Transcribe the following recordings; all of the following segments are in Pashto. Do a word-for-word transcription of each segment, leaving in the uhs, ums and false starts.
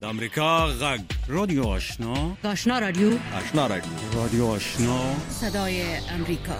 د امریکا غږ رادیو آشنا آشنا رادیو آشنا رادیو رادیو آشنا صدای امریکا.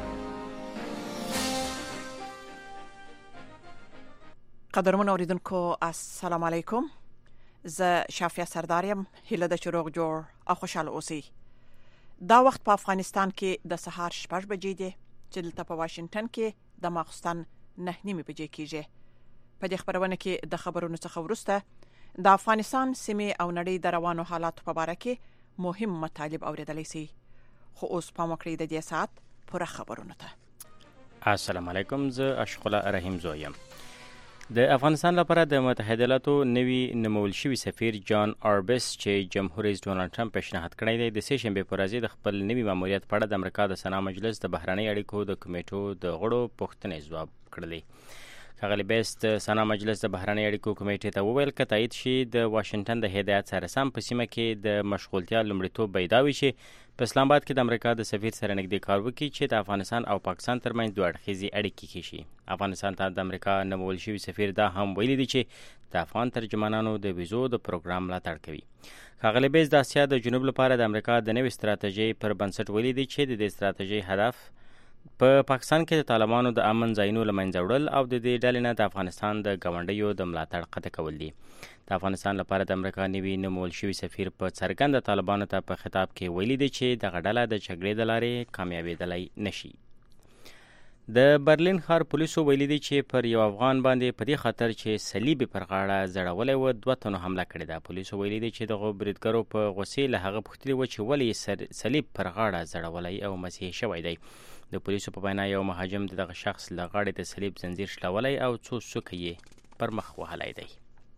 قدرمن اوریدونکو السلام علیکم. زه شافیه سرداریم. هیله د چروغ جوړ او خوشاله اوسئ. دا وخت په افغانستان کې د سهار شپږ بجې دي چې دلته په واشنگټن کې د ماخستن نه نیمې بجې کېږي. په دې خبرونه کې د خبرونو څخه وروسته د افغانستان سیمې او نړۍ د روانو حالاتو په اړه کې مهم مطالب اوریدلای شي. خو اوس په مکرې د دې سات پوره خبرونه ته. السلام علیکم. زه اشق الله رحیم زویم. د افغانستان لپاره د متحده ایالاتو نوی نمول شوی سفیر جان آربس چې جمهور رئیس ډونالد ټرمپ پیشنهاد کړی دی د سه شنبه پر ورځ د خپل نوی ماموریت په اړه د امریکا د سنا مجلس د بهرنی اړیکو د کمیټو د غړو پوښتنې ځواب کړلی. ښاغلی بیس د سنا مجلس د بهرنی اړیکو کمیټې ته وویل که تایید شي د واشنګټن د هدایت سره سم په سیمه کې د مشغولتیا لومړیتوب پیدا وي چې په اسلام آباد کې د امریکا د سفیر سره نږدې کار وکړي چې د افغانستان او پاکستان ترمنځ دوه اړخیزې اړیکې کې شي. افغانستان ته د امریکا نومول شوي سفیر دا هم ویلي دی چې د افغان ترجمانانو د ویزو د پروګرام ملاتړ کوي. ښاغلی بیس د اسیا د جنوب لپاره د امریکا د نوې ستراتیژۍ پر بنسټ ویلي دی چې د دې ستراتیژۍ هدف په پاکستان کې د طالبانو د امن ځایونو له منځه وړل او د دې ډلې نه د افغانستان د ګاونډیو د ملاتړ قطع کول دي. د افغانستان لپاره د امریکا نوي نومول شوي سفیر په څرګنده طالبانو ته په خطاب کې ویلي دی چې دغه ډله د جګړې د لارې کامیابېدلی نشي. د برلین ښار پولیسو ویلي دي چې پر یو افغان باندې په دې خاطر چې صلیب پر غاړه ځړولی و دوه تنو حمله کړې ده. پولیسو ویلي دي چې دغو بریدګرو په غوسې له هغه پوښتلي و چې ولې یې صلیب پر غاړه ځړولی او مسیحي شوی دی. د پولیسو په وینا یو مهاجم د دغه شخص له غاړې د صلیب زنځیر شلولی او څو څوکه یې پر مخ وهلی دی.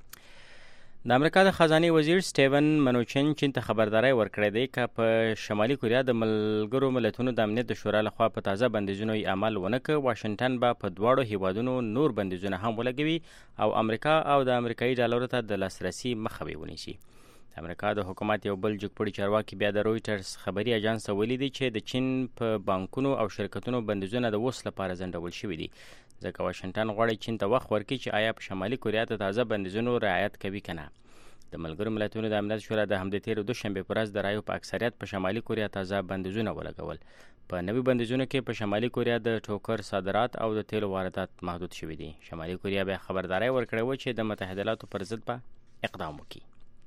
د امریکا د خزانې وزیر سټیون منوچن چین ته خبرداری ورکړی دی که په شمالي کوریا د ملګرو ملتونو د امنیت د شورا لخوا په تازه بندیزونو یې عمل ونه کړ، واشنګټن به په دواړو هیوادونو نور بندیزونه هم ولګوي او امریکا او د امریکایي ډالرو ته د لاسرسي مخه به ونیسي. د امریکا د حکومت یو بل جګپوړي چارواکي بیا د رویټرز خبري اژانس ته ویلي دی چې د چین په بانکونو او شرکتونو بندیزونه د اوس لپاره ځنډول شوي دي ځکه واشنګټن غواړي چین ته وخت ورکړي چې آیا په شمالي کوریا ته تازه بندیزونو رعایت کوي که نه. د ملګرو ملتونو د امنیت شورا د همدې تېرو دوشنبې په ورځ د رایو په اکثریت په شمالي کوریا تازه بندیزونه ولګول. په نوي بندیزونو کې په شمالي کوریا د ټوکر صادرات او د تیلو واردات محدود شوي دي. شمالي کوریا بیا خبرداری ورکړی و چې د متحده ایالاتو پر ضد به اقدام وکړي.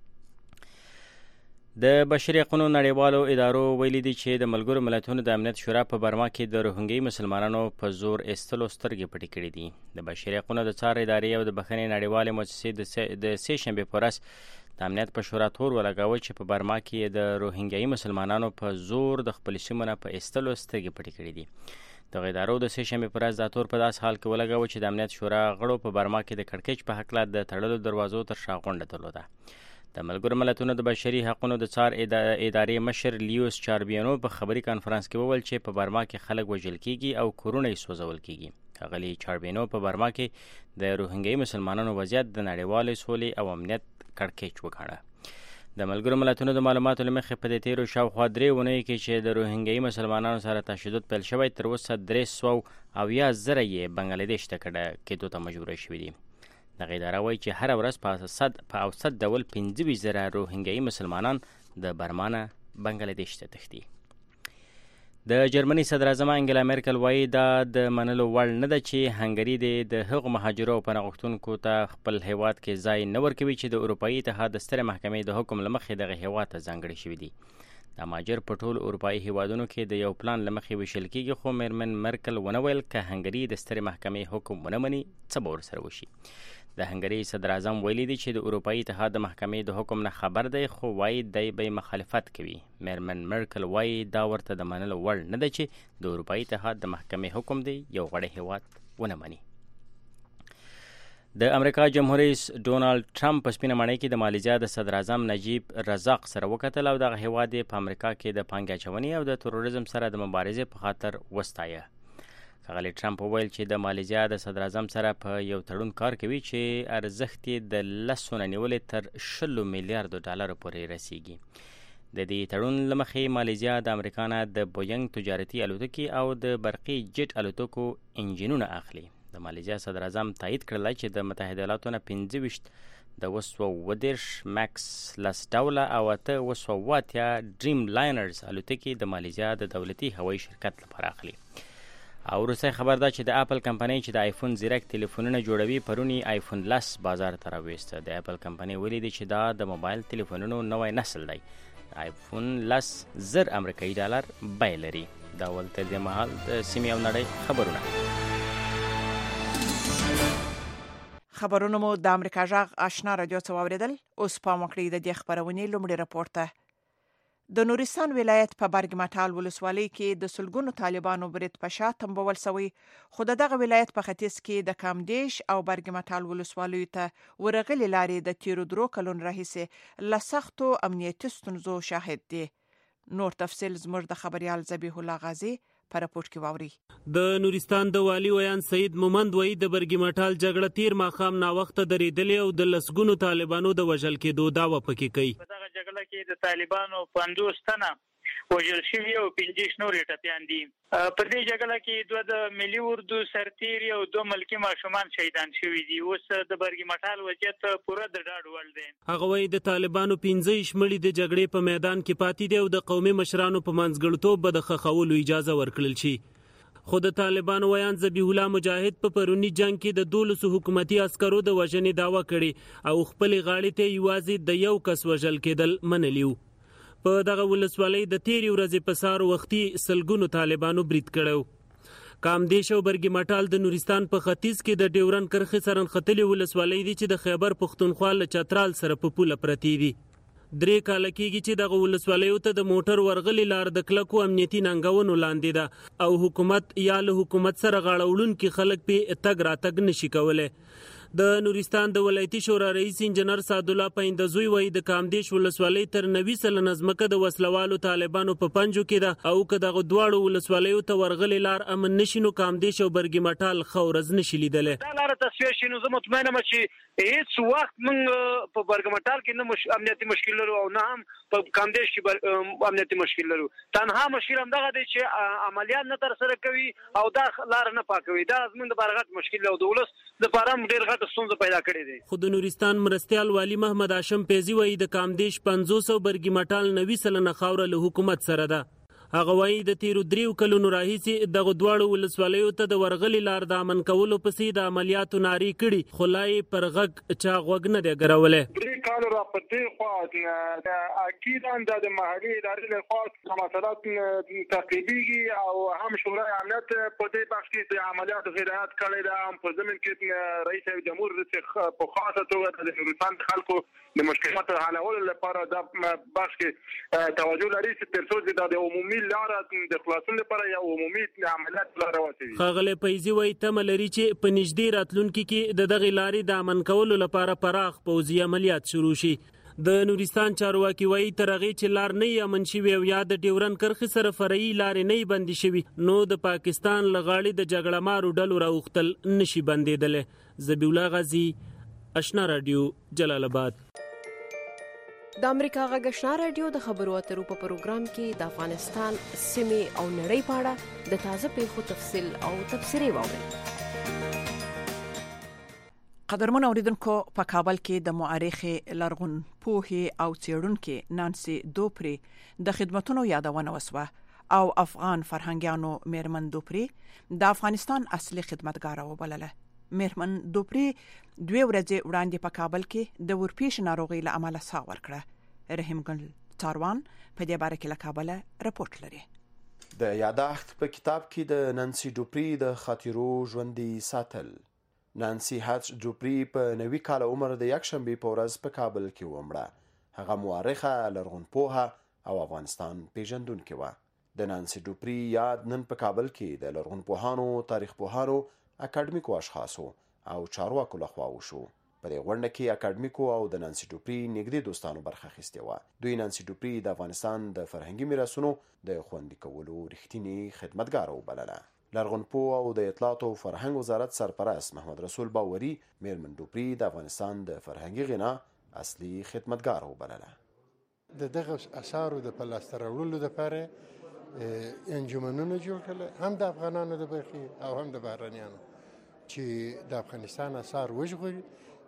د بشري حقونو نړیوالو ادارو ویلي دي چې د ملګرو ملتونو د امنیت شورا په برما کې د روهنګي مسلمانانو په زور ایستلو سترګې پټې کړې دي. د بشري حقونو د څار ادارې او د بخښنې نړیوالې مؤسسې د سه شنبې په ورځ د امنیت په شورا تور ولګاوه چې په برما کې د روهنګي مسلمانانو په زور د خپل سیمو نه په ایستلو سترګې پټې کړې دي. دغه ادارو د سه شنبې په ورځ دا تور په داس حال کې ولګاوه چې د امنیت شورا غړو په برما کې د کړکېچ په هکله د تړلو دروازو تر شا غونډه درلوده. د ملګرو ملتونو د بشري حقونو د څار ادارې مشر لیوس چاربیانو په خبري کانفرنس کې وویل چې په برما کې خلک وژل کیږي او کورونه یې سوځول کیږي. ښاغلي چاربیانو په برما کې د روهنګي مسلمانانو وضعیت د نړیوالې سولې او امنیت کړکېچ وګاڼه. د ملګرو ملتونو د معلوماتو له مخې په دې تیرو شاوخوا درې اونیو کې چې د روهنګي مسلمانانو سره تشدد پیل شوی تر اوسه درې سوه اویا زره یې بنګلادیش ته کډه کېدو ته مجبوره شوي دي. دغه اداره وایي چې هره ورځ په صد په اوسط ډول پنځه ویشت زره روهنګي مسلمانان د برما نه بنګلادیش ته تښتي. د جرمني صدر اعظم انګلا میرکل وایي دا د منلو وړ نه ده چې هنګري د هغو مهاجرو او پناه غوښتونکو ته خپل هیواد کې ځای نه ورکوي چې د اروپایي اتحاد د سترې محکمې د حکم له مخې دغه هیواد ته ځانګړي شوي دي. د مهاجر په ټولو اروپایي هیوادونو کې د یو پلان له مخې ویشل کېږي، خو میرمن مرکل ونه ویل که هنګري د سترې محکمې حکم ونه مني څه به ورسره وشي. د هنګري صدر اعظم ویلي دی چې د اروپایي اتحاد د محکمې د حکم نه خبر دی خو وایي دی به مخالفت کوي. میرمن مرکل وایي دا ورته د منلو وړ نه ده چې د اروپایي اتحاد د محکمې حکم دی یو غړی هیواد ونه مني. د امریکا جمهور رئیس ډونالد ټرمپ په سپینه ماڼۍ کې د مالیزیا د صدر اعظم نجیب رزاق سره وکتل او دغه هیواد یې په امریکا کې د پانګې اچونې او د تروریزم سره د مبارزې په خاطر وستایه. ښاغلی ټرمپ وویل چې د مالیزیا د صدر اعظم سره په یو تړون کار کوي چې ارزښت یې د لسو نه نیولې تر شلو میلیاردو ډالرو پورې رسیږي. د دې تړون له مخې مالیزیا د امریکا نه د بوینګ تجارتي الوتکې او د برقي جیټ الوتکو انجینونه اخلي. د مالیزیا صدر اعظم تایید کړل چې د متحده ایالاتو نه پنځه ویشت د وسو ودیرش ماکس لس ډوله او اته وسو واتیا ډریم لاینرز الوتکې د مالیزیا د دولتي هوایي شرکت لپاره اخلي. او وروستی خبر دا چې د اپل کمپنۍ چې د آیفون زیرک تلیفونونه جوړوي پرونی آیفون لس بازار ته راویسته. د اپل کمپنۍ ولیدي چې دا د موبایل تلیفونونو نوی نسل دی. آیفون لس زر امریکایي ډالر بیه لري. دا ول تر دې مهال د سیمې او نړۍ خبرونه. خبرونه مو د امریکا جغ آشنا رادیو څخه واوریدل. اوس پام وکړئ د دې خبرونې لومړی راپور ته. د نورستان ولایت په برګ مټال ولسوالۍ کې د سلګونو طالبانو برید په شا تنبول شوی، خو دغه ولایت په ختیځ کې د کامدیش او برګ مټال ولسوالیو ته ورغلي لارې د تیرو درو کلونو راهیسې له سختو امنیتي ستونزو شاهد دي. نور تفصیل زموږ د خبريال ذبیح الله غازی په راپورټ کې واوري. د نورستان د والی ویان سید مومند وای د برګ مټال جګړه تیر ماخام نا وخت درېدلې او د لسګونو طالبانو د وژل کېدو داوا پکې کوي. دغه جګړه کې د طالبانو پنځوس تنه وژل شوي او پنځه نورې ټپیان دي. په دې جګړه کې دوه د ملي اردو سرتیري او دوه ملکي ماشومان شهیدان شوي دي. اوس د برګ مټال وضعیت پوره د ډاډ وړ دی. هغه وایي د طالبانو پنځه شمړي د جګړې په میدان کې پاتې دي او د قومي مشرانو په منځګړیتوب به د خخولو اجازه ورکړل شي. خو د طالبانو ویان ذبیح الله مجاهد په پرونی جنگ کې د دولسو حکومتي عسکرو د وژنې داوا کړي او خپل غاړې ته یوازې د یو کس وژل کېدل منلیو. په دغه ولسوالۍ د تیری ورځې په سهار وختي سلګونو طالبانو برید کړو. کامدیش او برګ مټال د نورستان په ختیځ کې د ډیورن کرښې سره نښتلې ولسوالۍ دي چې د خیبر پښتونخوا له چترال سره په پوله پرتې دي. درې کاله کېږي چې دغه ولسوالیو ته د موټر ورغلي لار د کلکو امنیتي ننګونو لاندې ده او حکومت یا له حکومت سره غاړه وړونکي خلک پې تګ راتګ نشي کولی. د نورستان د ولایتي شورا رئیس انجنیر سعدالله پیندزوی وایي د کامدیش ولسوالۍ تر نوي سلنه ځمکه د وسلوالو طالبانو په پنجو کې ده او که دغه دواړو ولسوالیو ته ورغلې لار امن نشي نو کامدیش او برګ مټال ښه ورځ نشي لیدلی. دا لاره تصفیه شي نو زه مطمئنه یم چې هېڅ وخت موږ په برګ مټال کې نه مش... امنیتي مشکل لرو او نه هم په کامدیش کې بر... امنیتي مشکل لرو. تنها مشکل همدغه دی چې عملیات نه ترسره کوي او دا لاره نه پاکوي. دا زموږ دپاره غټ مشکل دی او د ولس دپاره هم ډېر غټ ستونزه پیدا کړې دي. خو د نورستان مرستیال والی محمد هاشم پیزی وایي د کامدیش پنځوس او برګ مټال نوي سلنه خاوره له حکومت سره ده. هغه وایي د تیرو دریو کلونو راهیسې دغه دواړو ولسوالیو ته د ورغلي لار د امن کولو پسې د عملیاتو نارې کړي خو لا یې پر غږ چا غوږ نه دی ګرولی. درې کاله را په دې خوا اکیداً د محلي ادارې له خوا مسئلات تعقیبېږي او هم شورای امنیت په دې بخش کې د عملیاتو هدایت کړی ده. هم په ضمن کې رئیس جمهور په خاصه توګه د نورستان خلکو د مشکلاتو حلولو لپاره د بخش کې توجه لري چې تر څو د عمومي لاره د خلاصون لپاره یا عمومي عملیات لاره وشي. ښاغلی پیزي وایي تمه لري چې په نږدې راتلونکي کې د دغې لارې د امن کولو لپاره پراخ پوځي عملیات شروع شي. د نورستان چارواکي وایي تر هغې چې لار نه یې امن شوي او یا د ډیورن کرښې سره فرعي لارې نه یې بندې شوي نو د پاکستان له غاړې د جګړه مارو ډلو راوختل نشي بندېدلی. ذبیح الله غازی، آشنا رادیو، جلال آباد. د امریکا غږ آشنا رادیو د خبرو اترو په پروګرام کې د افغانستان سیمې او نړۍ په اړه د تازه پیښو تفصیل او تبصرې واورئ. قدرمن اوریدونکو، په کابل کې د مؤرخې لرغون پوهې او څېړونکې نانسي دوپری د خدمتونو یادونه وسوه او افغان فرهنګیانو میرمن دوپری د افغانستان اصلي خدمتګاره وبلله. میرمن دوپری دوه ورځې وړاندې په کابل کې د ورپېښ ناروغۍ له امله ساه ورکړه. رحیم ګل تاروان په دې باره کې له کابله رپورټ لري. د یاداښت په کتاب کې د نانسي دوپری د خاطرو ژوندي ساتل. نانسي هاتش دوپری په نوي کال عمر د یکشنبې په ورځ په کابل کې ومړه. هغه مورخه، لرغونپوهه او افغانستان پیژندونکې وه. د نانسي دوپری یاد نن په کابل کې د لرغونپوهانو، تاریخ پوهانو، اکاډمیکو اشخاصو او چارواکو لخوا وشو. په دې غونډه کې اکاډمیکو او د نانسي دوپری نږدې دوستانو برخه اخیستې وه. دوی نانسي دوپری د افغانستان د فرهنګي میراثونو د خوندي کولو رښتینې خدمتګاره وبلله. لرغونپوه او د اطلاعات او فرهنګ وزارت سرپرست محمد رسول باوري میرمن دوپری د افغانستان د فرهنګي غنا اصلي خدمتګاره وبلله. د دغه اثارو د پلاسته راوړلو لپاره انجمنونه جوړ کړل، هم د افغانانو د برخې او هم د بهرنیانو، چې د افغانستان اثار وژغوري،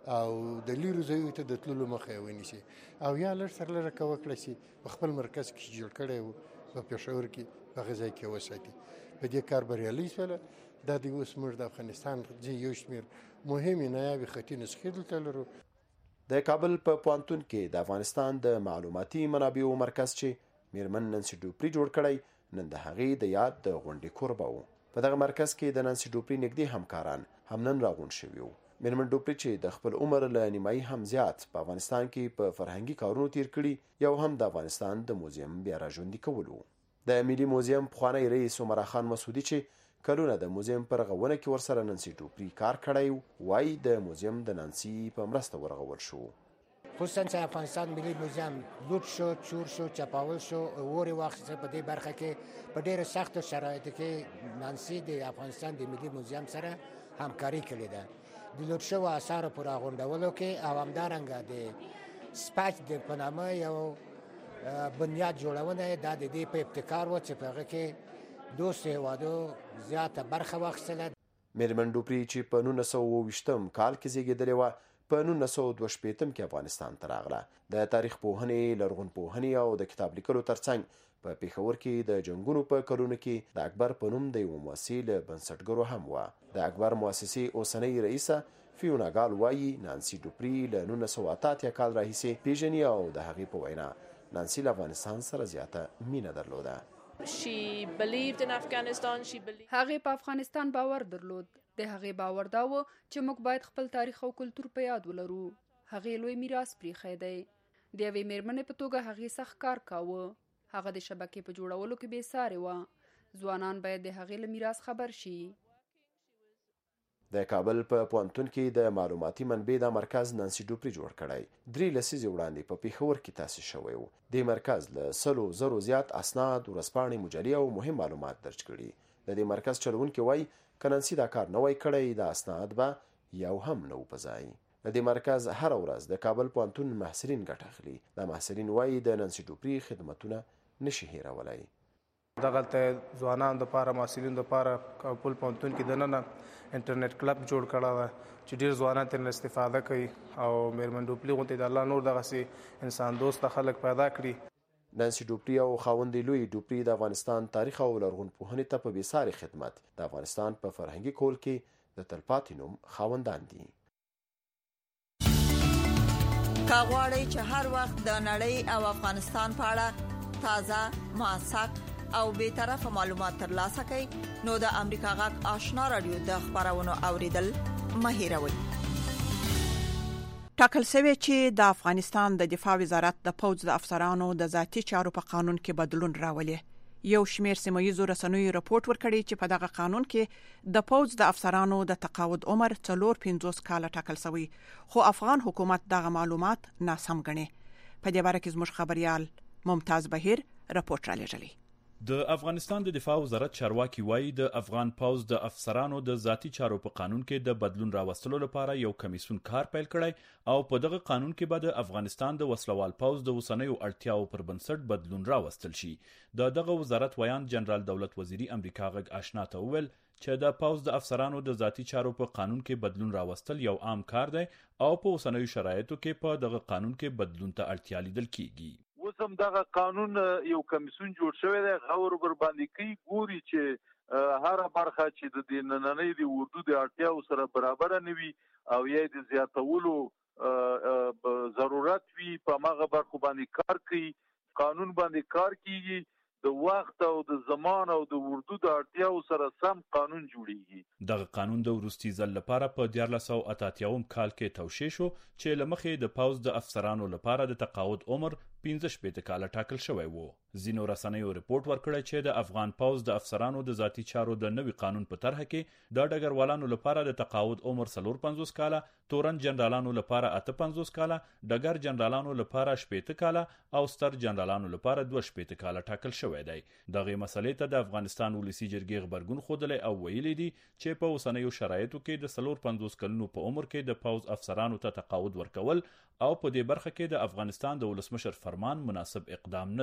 او د لیرو ځایو ته د تللو مخه ونیسي او یا لږ تر لږه که وکړی شي په خپل مرکز کې جوړ کړی و په پېښور کې په هغه ځای کې وساتي. په دې کار بریالي شوله. دا د اوس موږ د افغانستان یو شمېر مهمې نایابې خطي نسخې دلته لرو. د کابل په پوهنتون کې د افغانستان د معلوماتي منابعو مرکز چې میرمن نانسي ډوپري جوړ کړی نن د هغې د یاد د غونډې کوربه و. په دغه مرکز کې د نانسي ډوپري نږدې همکاران هم نن راغونډ شوي وو. میرمن ډوپري چې د خپل عمر له نیمایي هم زیات په افغانستان کې په فرهنګي کارونو تیر کړي، یو هم د افغانستان د موزیم بیا راژوندي کولو. د ملي موزیم پخوانی رئیس عمر خان مسعودي چې کلونه د موزیم پر رغونه کې ورسره نانسي ډوپري کار کړی وای د موزیم د نانسي په مرسته ورغول شو. خصوصا چې افغانستان ملي موزیم لوټ شو، چور شو، چپاول شو، اوري واخیسته. په دې برخه کې په ډېرو سختو شرایطو کې نانسي د افغانستان د ملي موزیم سره همکاري کړې ده د لوټ شوو اثارو په راغونډولو کې او همدارنګه د سپاچ د په نامه یو بنیاد جوړونه دا د دې په ابتکار و چې په هغه کې دوست هېوادو زیاته برخه واخیستله. میرمن ډوپري چې په نولس سوه اوه ویشتم کال کې زیږېدلې وه په نولس سوه دوه شپېتم کې افغانستان ته راغله. د تاریخ پوهنې، لرغونپوهنې او د کتاب لیکلو ترڅنګ په پېښور کې د جنګونو په کلونو کې د اکبر په نوم د یوه مؤسسې له بنسټګرو هم وه. د اکبر مؤسسې اوسنۍ رئیسه فیونا ګال وایي نانسي ډوپري له نولس سوه اته اتیا کال راهیسې پیژني او د هغې په وینا نانسي له افغانستان سره زیاته مینه درلوده. هغې په افغانستان باور درلود. د هغې باور دا و چې موږ باید خپل تاریخ او کلتور په یاد ولرو. هغې لوی میراث پریښی دی. د یوې میرمنې په توګه هغې سخت کار کاوه. هغه د شبکې په جوړولو کې بې سارې وه. ځوانان باید د هغې له میراث خبر شي. د کابل په پوهنتون کې د معلوماتي منبع د مرکز نانسي ډوپري جوړ کړی. درې لسیزې وړاندې په پېښور کې تاسیس شوی و. دې مرکز له سلو زرو زیات اسناد، ورځپاڼې، مجلې او مهم معلومات درج کړي. د دې مرکز چلوونکي وایي که نانسي دا کار نه وای کړی د اسناد به یو هم نه و په ځای. د دې مرکز هره ورځ د کابل پوهنتون محصلین ګټه اخلي. دا محصلین وایي د نانسي ډوپري خدمتونه نشي هیرولای. دغلته ځوانانو دپاره، محصلینو دپاره کابل پوهنتون کې دننه انټرنیټ کلب جوړ کړی وه چې ډېر ځوانان ترې استفاده کوي او میرمن ډوپري غوندې د الله نور دغسې انسان دوسته خلک پیدا کړي. نانسي ډوپري او خاوندې لوی ډوپري د افغانستان تاریخ او لرغونپوهنې ته په بېساري خدمت د افغانستان په فرهنګي کول کې د تلپاتې نوم خاوندان دي. که غواړئ چې هر وخت د نړۍ او افغانستان په اړه تازه، موثق او بیطرفه معلومات ترلاسه کړئ نو د امریکا غږ آشنا رادیو د خبرونو اوریدل مه هیروئ. ټاکل شوی چې د افغانستان د دفاع وزارت د پوځ د افسرانو د ذاتي چارو په قانون کې بدلون راولي. یو شمېر سیمه‌ییزو رسنیو راپورټ ورکړی چې په دغه قانون کې د پوځ د افسرانو د تقاعد عمر څلور پنځوس کاله ټاکل شوی، خو افغان حکومت دغه معلومات ناسم ګڼي. په دې باره کې زموږ خبريال ممتاز بهیر راپورټ را لېږلی. د افغانستان د دفاع وزارت چارواکي وایي د افغان پوځ د افسرانو د ذاتي چارو په قانون کې د بدلون راوستلو لپاره یو کمیسیون کار پیل کړی او په دغه قانون کې به د افغانستان د وسلوال پوځ د اوسنیو اړتیاو پر بنسټ بدلون راوستل شي. د دغه وزارت ویان جنرال دولت وزیری امریکا غږ آشنا ته وویل چې د پوځ د افسرانو د ذاتي چارو په قانون کې بدلون راوستل یو عام کار دی او په اوسنیو شرایطو کې په دغه قانون کې بدلون ته اړتیا لیدل کیږي. وسم دغه قانون یو کمیسیون جوړ شوی دی، غور بر باندې کوي، ګوري چې هر برخه چې د دې نننۍ د اردو د اړتیاو سره برابر نه وي او یا د زیاتولو ضرورت وي په مغه برخه باندې کار کوي. قانون باندې کار کیږي د وخت او د زمان او د اردو د اړتیاو سره سم قانون جوړیږي. دغه قانون د وروستي ځل لپاره په دیارلس سوه اته اتیاوم کال کې توشیح شو چې له مخې د پوځ د افسرانو لپاره د تقاعد عمر پنځه شپېته کاله ټاکل شوی و. ځینو رسنیو رپورټ ورکړی چې د افغان پوځ د افسرانو د ذاتي چارو د نوي قانون په طرحه کې د ډګروالانو لپاره د تقاعد عمر څلور پنځوس کاله، تورن جنرالانو لپاره اته پنځوس کاله، ډګر جنرالانو لپاره شپېته کاله او ستر جنرالانو لپاره دوه شپېته کاله ټاکل شوی دی. دغه مسلې ته د افغانستان ولسی جرګې غبرګون خوده او ویلي دي چې په اوسنیو شرایطو کې د څلور پنځوس کلونو په عمر کې د پوځ افسرانو ته تقاعد ورکول او په دې برخه کې د افغانستان د ولسمشر فرمان مناسب اقدام نه دی.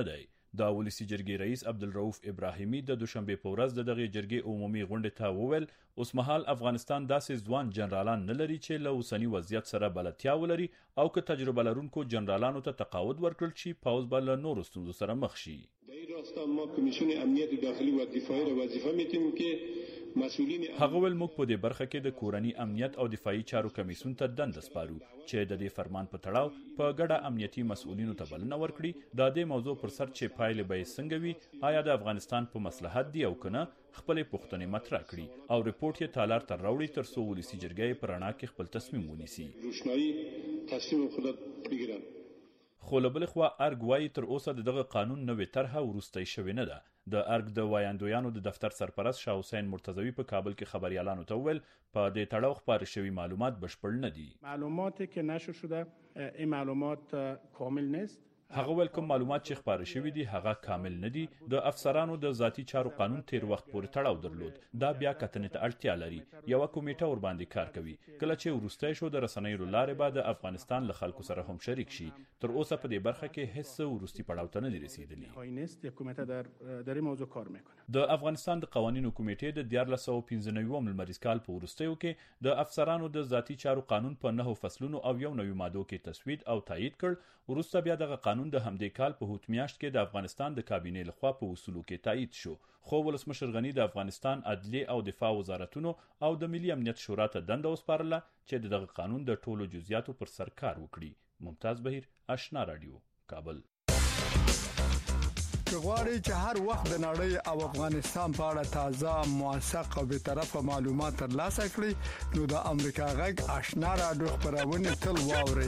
د ولسی جرګې رئیس عبدالرؤف ابراهیمی د دوشنبه په ورځ د دغه جرګې عمومي غونډې ته وویل اوس مهال افغانستان داسې ځوان جنرالان نه لري چې له اوسني وضعیت سره بلدتیا ولري او که تجربه لرونکو جنرالانو ته تقاعد ورکړل شي پوځ به له نورو ستونزو سره مخ شي. در این راستا ما کمیسیون امنیت داخلی و دفاعی را وظیفه می‌دیم که هغه ول موږ په دې برخه کې د کورنی امنیت او دفاعي چارو کمیسیون ته دنده سپارو چې د دې فرمان په تړاو په ګډه امنیتي مسؤلینو ته بلنه ورکړي د دې موضوع پر سر چې پایلې به څنګه وي آیا د افغانستان په مصلحت دی او کنه خپل پوښتنې مطرح کړي او ریپورت یې تالار تر راوړي تر څو ولسی جرګې پر اړه کې خپل تصمیم ونیسي. روشنایی تصمیم خود بگیرن. خو له بلې خوا ارګ وایي تر اوسه دغه قانون نوې طرحه وروستۍ شوې نه ده. د ارګ د وایاندویانو د دفتر سرپرست شاه حسین مرتضوی په کابل کې خبريالانو ته وویل په دې تړاو خبر شوی معلومات بشپړ نه دي. معلوماتی که نشر شده این معلومات کامل نیست. هغه ول کوم معلومات چې خبر شوی دي هغه کامل نه دي. د افسرانو د ذاتی چارو قانون تیر وخت پورې تړاو درلود. دا بیا کتنې ته اړتیا لري. یو کمیټه ور باندې کار کوي. کله چې ورستای شو د رسنیو لارې بعد افغانستان له خلکو سره هم شریک شي. تر اوسه په دې برخه کې هیڅ ورستي پړاو ته نه دی رسیدلی. هاینست یک کمیته در در این موضوع کار میکنه. د افغانستان د قوانینو کمیټې د دیار لسو پنځه نوي ملمریز کال په ورستیو کې د افسرانو د ذاتی چارو قانون په نهو فصلونو او یو نوي ماده کې تصویب او تایید کړ. ورسته بیا دغه قانون د همدې کال په هوت میاشت کې د افغانستان د کابینې لخوا په اصولو کې تایید شو. خو ولسمشر غنی د افغانستان عدلیه او دفاع وزارتونو او د ملي امنیت شورا ته دنده وسپارله چې دغه قانون د ټولو جزئیاتو پر سر کار وکړي. ممتاز بهیر، آشنا رادیو، کابل. غواړئ چې هر وخت د نړۍ او افغانستان په اړه تازه، موثق او بیطرفه معلومات ترلاسه کړئ نو د امریکا غږ آشنا رادیو خبرونه تل واورئ.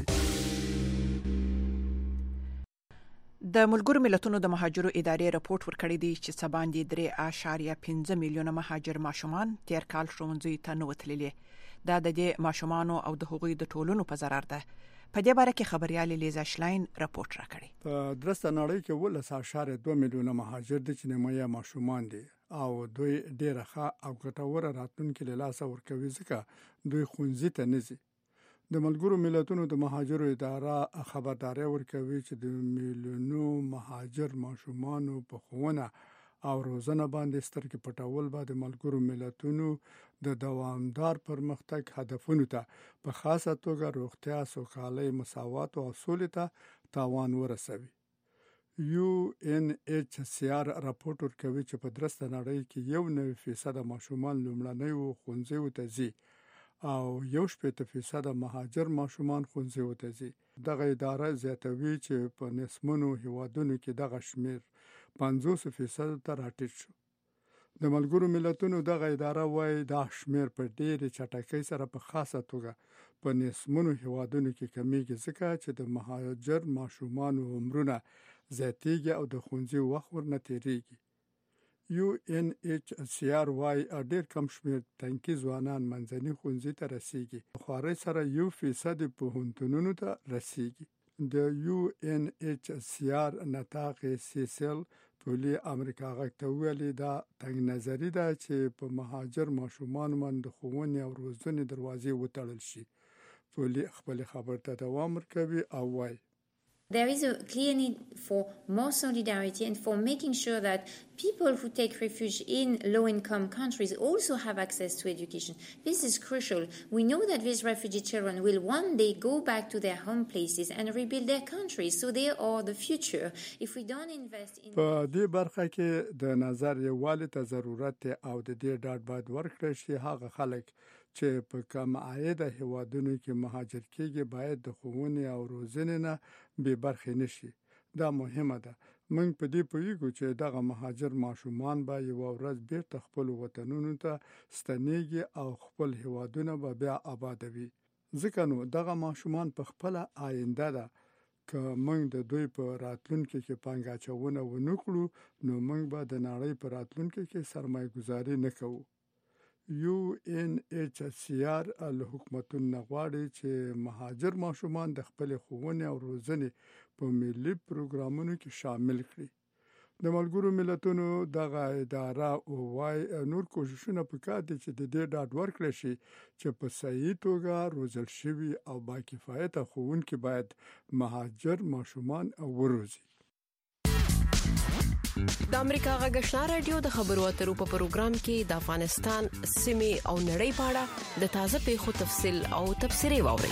د ملګرو ملتونو د مهاجرو ادارې راپورټ ورکړی دی چې څه باندې درې اعشاریه پنځه میلیونه مهاجر ماشومان تیر کال ښوونځي ته نه وتلي. دا د دې ماشومانو او د هغوی د ټولنو په ضرر ده. په دې باره کې خبريال لیزا شلاین راپورټ راکړی. په درسته نړۍ کې ولس اعشاریه دوه میلیونه مهاجر د چنمایه ماشومان دي او دوی ډیره ښه او ګټوره راتلونکې له لاسه ورکوي ځکه دوی ښوونځي ته نه ځي. د ملګرو ملتونو د مهاجرو اداره خبرداري ورکوي چې د میلیونو مهاجر ماشومانو په ښوونه او روزنه باندې سترګې پټول به د ملګرو ملتونو د دوامدار پرمختګ هدفونو ته په خاصه توګه روغتیا، سوکالۍ، مساوات او سولې ته تاوان ورسوي. یو ان ایچ سی آر راپورټ ورکوي چې په درسته نړۍ کې یو نوي فیصد ماشومان لومړنۍ ښوونځیو ته ځي او یو شپېته فیصد مهاجر ماشومان ښوونځیو ته ځي. دغه اداره زیاتوي چې په نسبونو هیوادونو کې دغه شمیر پنځوس فیصد ته راټیټ شو. د ملګرو ملتونو دغه اداره وايي دا شمیر په ډېرې چټکۍ سره په خاصه توګه په نسبونو هیوادونو کې کمیږي ځکه چې د مهاجر ماشومانو عمرونه زیاتیږي او د ښوونځي وخت ورنه تیریږي. یو ان ایچ سی آر وايي ډېر کم شمیر تنکي ځوانان منځني ښوونځي ته رسیږي. خوارۍ سره یو فیصد پوهنتونونو ته رسیږي. د یو ان ایچ سی آر نطاق سیسل ټولي امریکا غږ ته ویلي دا تنګ نظري ده چې په مهاجر ماشومان باندې ښوونې او روزنې دروازې وتړل شي. ټولي خپل خبر ته دوام ورکوي او وايي There is a clear need for more solidarity and for making sure that people who take refuge in low-income countries also have access to education. This is crucial. We know that these refugee children will one day go back to their home places and rebuild their countries, so they are the future. If we don't invest in... په دې برخه کې د نظر یووالي ته ضرورت او د دې ډاډ باید ورکړل شي. هغه خلک چې په کم عایده هیوادونو کې مهاجر کېږي باید د ښوونې او روزنې نه بې برخې نشي. دا مهمه ده. موږ په دې پوهیږو چې دغه مهاجر ماشومان به یوه ورځ بیرته خپلو وطنونو ته ستنېږي او خپل هیوادونه به بیا آبادوي. ځکه نو دغه ماشومان په خپله آینده ده. که موږ د دوی په راتلونکي کې پانګه اچونه ونه کړو نو موږ به د نړۍ په راتلونکي کې سرمایه ګزاري نه کوو. یو ان ایچ سی آر له حکومتونو نه غواړي چې مهاجر ماشومان د خپل ښوونې او روزنې په ملي پروګرامونو کې شامل کړي. د ملګرو ملتونو دغه اداره وايي نور کوششونه پکار دي چې د دې ډاډ ورکړي شي چې په صحیح توګه روزل شوي او باکفایته ښوونکي باید مهاجر ماشومان وروزي. د امریکا غږ آشنا رادیو د خبرو اترو په پروګرام کې د افغانستان سیمه او نړۍ په اړه د تازه پیښو تفصیل او تبصرې واوري.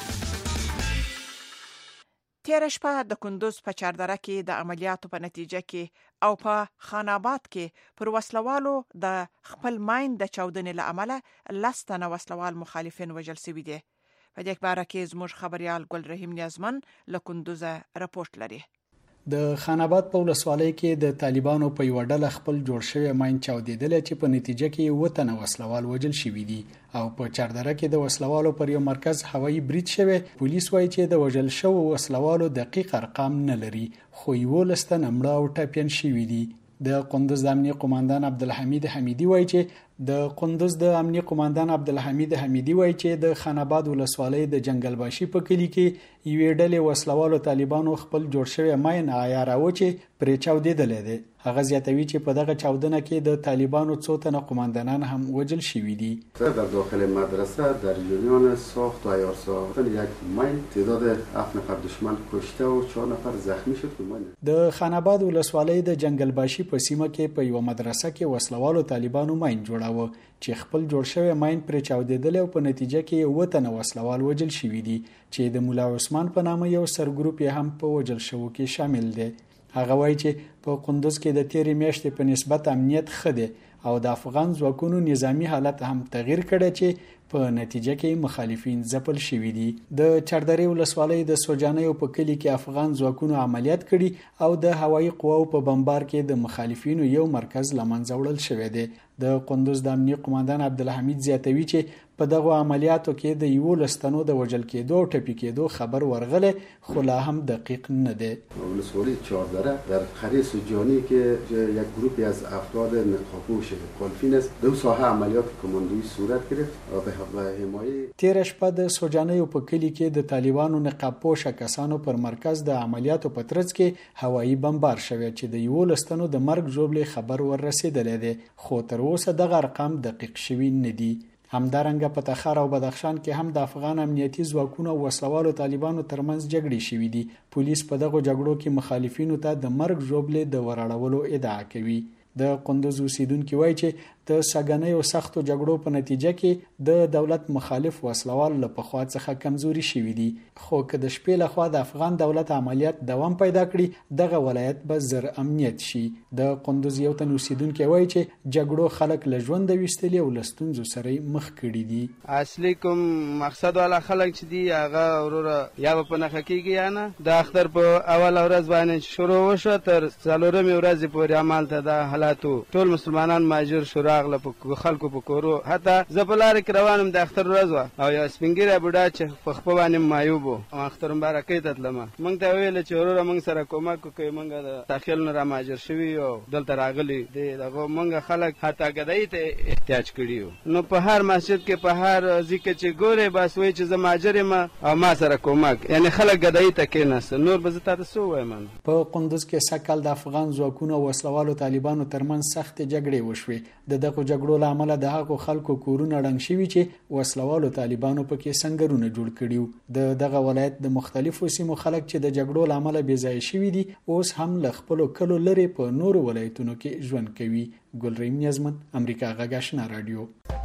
تیر شپه د کندوز په چاردره کې د عملیاتو په نتیجه کې او په خان آباد کې پر وسلوالو د خپل ماین د چاودنې له امله لس تنه وسلوال مخالفین وژل شوي دي. په دې باره کې زموږ خبريال ګل رحیم نیازمن له کندوز راپورټ لري. د خان آباد په ولسوالۍ کې د طالبانو په یو ډله خپل جوړ شوی ماین چاودیدل چې په نتیجه کې وطن وسلوال وژل شوي دي او په چاردره کې د وسلوالو پر یو مرکز هوایي برید شوی. پولیس وایي چې د وژل شوو وسلوالو دقیق ارقام نه لري خو یو لسته نمړه او ټپیان شوي دي. د قندوز د امنیه قوماندان عبدالحمید حمیدی وایي چې د قندوز د امنیه قوماندان عبدالحمید حمیدی وایي چې د خان آباد ولسوالۍ د جنگلباشي په کلی کې یوې ډلې وسلوالو طالبانو خپل جوړ شوی ماین عیاراو چې پرې چاودیدل دي. هغه زیاتوي چې په دغه چاودنه کې د طالبانو څو تنه قوماندانان هم وژل شوي دي. در داخل مدرسه در جریان ساخت و عیار ساختن یک ماین تعداد هفت نفر دشمن کشته و چهار نفر زخمی شد. د خان آباد ولسوالۍ د جنگلباشي په سیمه کې په یو مدرسه کې وسلوالو طالبانو ماین جوړاوه چې خپل جوړ شوی ماین پر چاودیدل او په نتیجه کې وطن وسلوال وژل شوي دي چې د مولا عثمان په نامه یو سرګروپ هم په وژل شوو کې شامل دي. هغه وایي چې په قندوز کې د تیرې میاشتې په نسبت امنیت ښه دی او د افغان ځواکونو نظامی حالت هم تغییر کړی چې په نتیجه کې مخالفین ځپل شوي دي. د چاردرې ولسوالۍ د سوجانیو په کلی کې افغان ځواکونو عملیات کړي او د هوایي قواو په بمبار کې د مخالفینو یو مرکز لمنځه وړل شوی دی. د قندوز د امنیه قوماندان عبدالحمید زیاتوي چې په دغه عملیاتو کې د یو لستنو د وژل کېدو او ټپي کېدو خبر ورغله خو لا هم دقیق نه دی. ولسوالی چاردره در قریه سوجانی که یک گروهی از افراد نقابپوش مخالفین است در ساحه عملیات کماندویی صورت گرفت و به حمایه تیر شپه د سوجانیو په کلی کې د طالبانو نقابپوش کسانو پر مرکز د عملیاتو په ترڅ کې هوایي بمبار شوی چې د یو لستنو د مرګ ژوبلې خبر ور رسیدلې ده خو تر اوسه دغه ارقام دقیق شوي نه دي. همدارنګه په تخار او بدخشان کې هم د افغان امنیتي ځواکونو او وسلوالو طالبانو ترمنځ جګړې شوې دي. پولیس په دغه جګړو کې مخالفینو ته د مرګ ژوبلې د وراړولو ادعا کوي. د قندوز اوسیدونکو وایي چې د سګنیو سختو جګړو په نتیجه کې د دولت مخالف وسلوال له پخوا څخه کمزوري شوي دي خو که د شپې لخوا د افغان دولت عملیات دوام پیدا کړي دغه ولایت به زر امنیت شي. د قندوز یو تن اوسیدونکو وایي چې جګړو خلک له ژوند ویستلي او لستونزو سره مخ کړي دي. اصلي کوم مقصد والا خلک چې دي هغه وروره یا په نخ کېږي یا نه د اختر په اول ورځ باندې شروع وشو تر څلورمې ورځې پورې عمل ته د حالاتو ټول مسلمانان ماجر شو راغله په خلکو په کورو حتی زه په لارې کې روانم د اختر ورځ وه او یو سپینګیری بوډا چې په خپه باندې معیوب و او اختر مبارکۍ ته تلمه موږ ته ویل چې وروره موږ سره کومک وکړئ موږ د داخل نه رامهاجر شوي او دلته راغلي دي دغه موږ خلک حتی ګدایي ته احتیاج کړي وو نو په هر مسجد کې په هر ځای کې چې ګورې بس وایي چې زه مهاجر یم او ما سره کومک یعنی خلک ګدایي ته کېناستل نور به زه تاته څه ووایم. په قندوز کې سږ د افغان ځواکونو او وسلوالو طالبانو ترمنځ سختې جګړې وشوې. د دغو جګړو له امله د هغو خلکو کورونه ړنګ شوي چې وسلوالو طالبانو پکې سنگرونه جوړ کړي. د دغه ولایت د مختلفو سیمو خلک چې د جګړو له امله بې ځایه شوي دي اوس هم له خپلو کلو لرې په نورو ولایتونو کې ژوند کوي. ګل رحیم نیازمن امریکا غږ آشنا رادیو.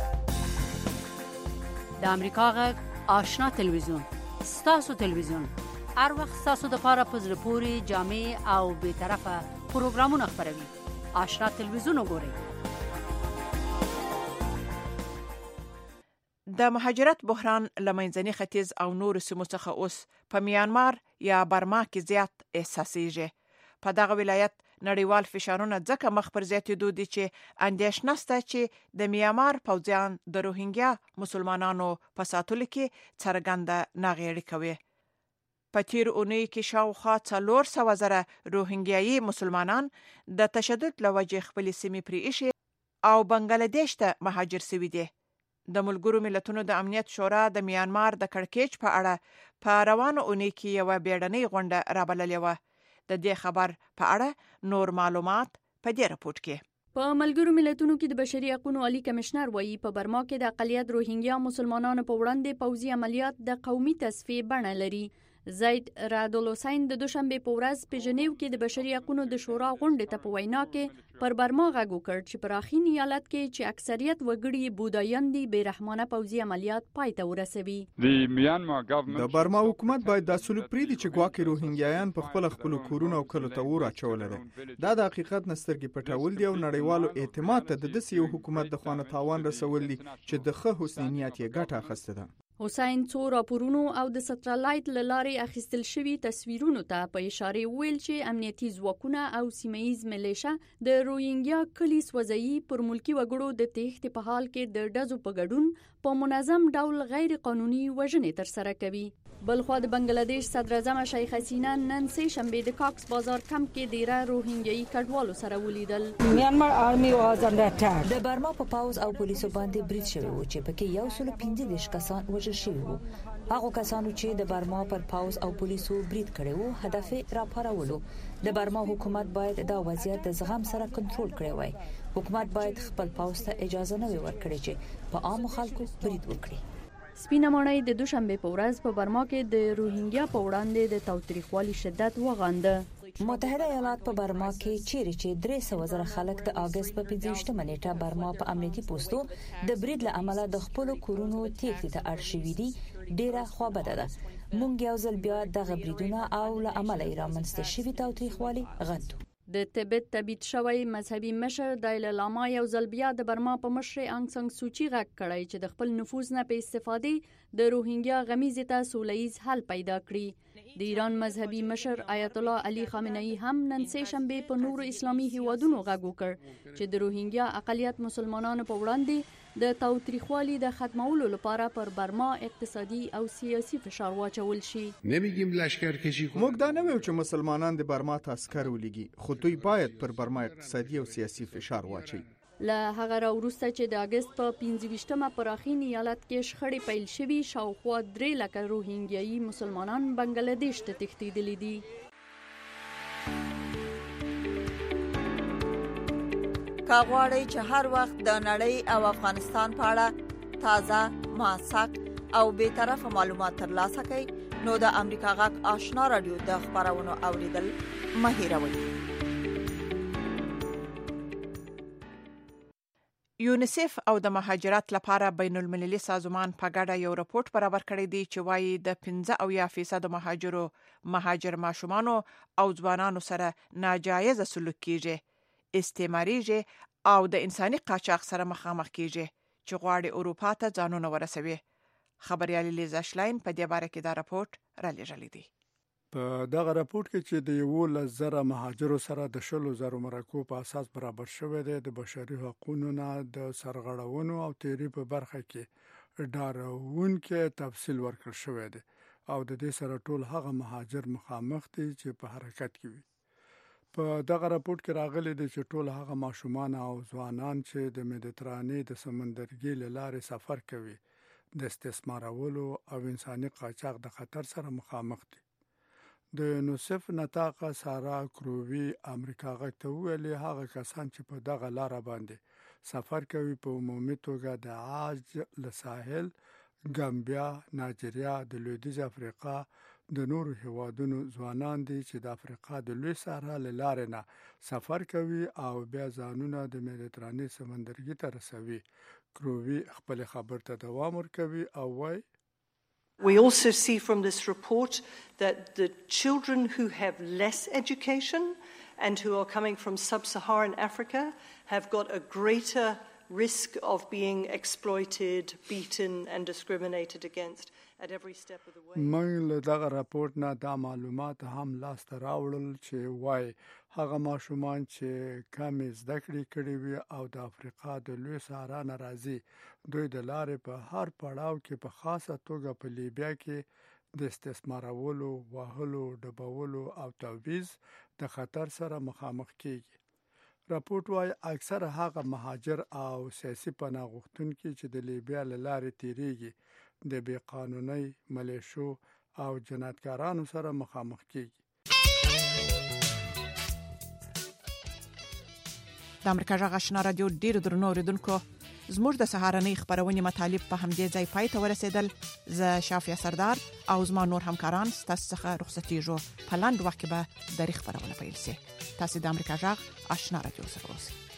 د امریکا غږ آشنا تلویزیون ستاسو تلویزیون هر وخت ستاسو د پاره په زړه پورې جامع او بې طرفه پروګرامونه خپروي. آشنا تلویزیون وګورئ. د مهاجرت بحران لمنځني ختیځ او نور سیمو څخه اوس په میانمار یا برما کې زیات احساسېږي. په دغه ولایت نړیوال فشارونه ځکه مخ پر زیاتېدو دي چې اندېښنه شته چې د میانمار پوځیان د روهینګیا مسلمانانو په ساتلو کې څرګنده ناغېړي کوي. په تیر اونۍ کې شاوخوا څلور سوه زره روهینګیایي مسلمانان د تشدد له وجې خپلې سیمې پرې ایښې او بنګلادیش ته مهاجر شوي دي. د ملګرو ملتونو د امنیت شورا د میانمار د کړکېچ په اړه په روانه اونۍ کې یوه بیړنۍ غونډه رابللې وه. د دې خبر په اړه نور معلومات په دې راپورټ کې. په ملګرو ملتونو کې د بشري حقوقو عالی کمشنر وایي په برما کې د اقلیت روهینګیا مسلمانانو په وړاندې پوځي عملیات د قومي تصفیې بڼه لري. زید رادولوسین د دوشنبه په ورځ په ژنیو کې د بشري حقوقو د شورا غونډې ته په وینا کې پر برما غږ وکړ چې په راخین ایالت کې چې اکثریت وګړي بودایان دي بې رحمانه پوځي عملیات پای ته ورسوي. د برما حکومت باید د سلوک پریدي چې ګواکې روهینګیایان په خپل خپل کورونو او کلو ته ور اچول دي. دا د حقیقت نسترګي پټول دي او نړیوالو اعتماد ته د دسي حکومت د خوانه تاوان رسول دي چې د ښه حسن نیت یې ګټه اخیسته ده. حسین څو راپورونو او د سټلایټ له لارې اخیستل شوي تصویرونو ته په اشاره ویل چې امنیتي ځواکونه او سیمه‌ییز ملیشه د روهینګیا کلي سوځي پر ملکی وګړو د تېښتې په حال کې د ډزو په ګډون په منظم ډول غیر قانوني وژنې ترسره کوي. بلخوا د بنگلاديش صدر اعظم شیخ حسینه نن سه شنبه د کاکس بازار کمپ کې ډیره روهینګیایي کډوالو سره ولیدل. میانمار آرمی واز انډر اٹیک. د برما په پاوز او پولیسو باندې برید شوی و چې پکې یو سل پنځه دیش کسان وژل شوي وو. هغه کسانو چې د برما پر پاوز او پولیسو برید کړی وو هدف یې راپارولو. د برما حکومت باید دا وضعیت د زغم سره کنټرول کړی وای. حکومت باید خپل پاوز ته اجازه نه ورکړي چې په عام خلکو برید وکړي. سپینه ماڼۍ د دوشنبه په ورځ په برما کې د روهینګیا په وړاندې د تاوتریخوالي شدت وغانده. متحده ایالات په برما کې چیرې چې درې سوه زره خلک د اگست په پنځه نیټه برما په امنیتي پوسټو د برید له امله د خپل کورونو تېښتې ته اړ شوي دي ډیره خوابده ده. مونږ یو ځل بیا دغه بریدونه او له امله یې رامنځته شوي تاوتریخوالي غندو. د تبت تبعید شوی مذهبي مشر دایل لاما یو ځل بیا د برما په مشر انګ سنګ سوچي غږ کړی چې د خپل نفوذ نه په استفادې د روهینګیا غمیزې ته سولهییز حل پیدا کړي. د ایران مذهبي مشر آیت الله علي خامنه‌ای هم نن سه شنبه په نورو اسلامي هیوادونو غږ وکړ چې د روهینګیا اقلیت مسلمانانو په وړاندې د تاوتریخوالي د ختمولو لپاره پر برما اقتصادي او سیاسي فشار واچول شي. نمیگیم لشکرکشی کنه. موږ دا نه ویو چې مسلمانان د برما ته عسکر ولېږي، خو دوی باید پر برما اقتصادي او سیاسي فشار واچي. له هغه راوروسته چې د اگست په پنځه ویشتمه په راخین ایالت کې شخړې پیل شوي شاوخوا درې لکه روهینګیایي مسلمانان بنگلاديش ته تښتېدلي دي. کاغواړی چې هر وخت د نړۍ او افغانستان په اړه تازه ماسک او به طرفه معلومات ترلاسه کړئ نو د امریکا غږ آشنا رادیو د خبرونو اوریدل مه هیروئ. یونیسف او د مهاجرت لپاره بین المللي سازمان په ګډه یو راپورټ برابر کړی دی چې وايي د پنځه اویا فیصد مهاجرو مهاجر ماشومانو او ځوانانو سره ناجایز سلوک کیږي، استعماريږي او د انساني قاچاق سره مخامخ کیږي چې غواړي اروپا ته ځانونه ورسوي. خبريالي لیزا شلاین په دې باره کې دا راپورټ را لېږلی دی. په دغه راپورټ کې چې د یو لزره مهاجرو سره د شلو زرو مرکو په اساس برابر شوی دی د بشري حقوقو نه د سرغړونو او تیری په برخه کې ډارون کې تفصیل ورکړل شوی دی او د دې سره ټول هغه مهاجر مخامخ دي چې په حرکت کې وي. په دغه راپورټ کې راغلي دي چې ټول هغه ماشومان او ځوانان چې د مدیترانې د سمندرګي له لارې سفر کوي د استثمارولو او انساني قاچاق د خطر سره مخامخ دي. د یونیسف نتاقه سارا کرووی امریکا غږ ته ویلي هغه کسان چې په دغه لار باندې سفر کوي په عمومي توګه د عاج له ساحل، ګامبیا، نایجیریا، د لویدیځ افریقا د نورو هیوادونو ځوانان دي چې د افریقا د لوی صحرا له لارې نه سفر کوي او بیا ځانونه د مدیترانې سمندرګي ته رسوي. کرووی خپل خبر ته دوام ورکوي او وایي We also see from this report that the children who have less education and who are coming from sub-Saharan Africa have got a greater risk of being exploited, beaten and discriminated against at every step of the way. موږ له دغه راپورټ نه دا معلومات هم لاسته راوړل چې وای هغه ماشومان چې کم زده کړې کړې وي او د افریقا د لوی صحرا نه راځي دوی د لارې په هر پړاو کې په خاصه توګه په لیبیا کې د استثمارولو، وهلو، ډبولو او تعویض د خطر سره مخامخ کیږي. راپورټ وايي اکثره هغه مهاجر او سیاسي پناه غوښتونکي چې د لیبیا له لارې تیریږي د بې قانونۍ ملیشو او جنایتکارانو سره مخامخ کیږي. د امریکا غږ آشنا رادیو ډیر درنو اوریدونکو زموږ د سهارنۍ خبرونې مطالب په همدې ځای پای ته ورسېدل. زه شافیا سردار او زما نور همکاران ستاسو څخه رخصتېږو. په لاندې وخت کې به د خبرونه پیل شي. تاسو د امریکا جغ آشنا رادیو سره اوسئ.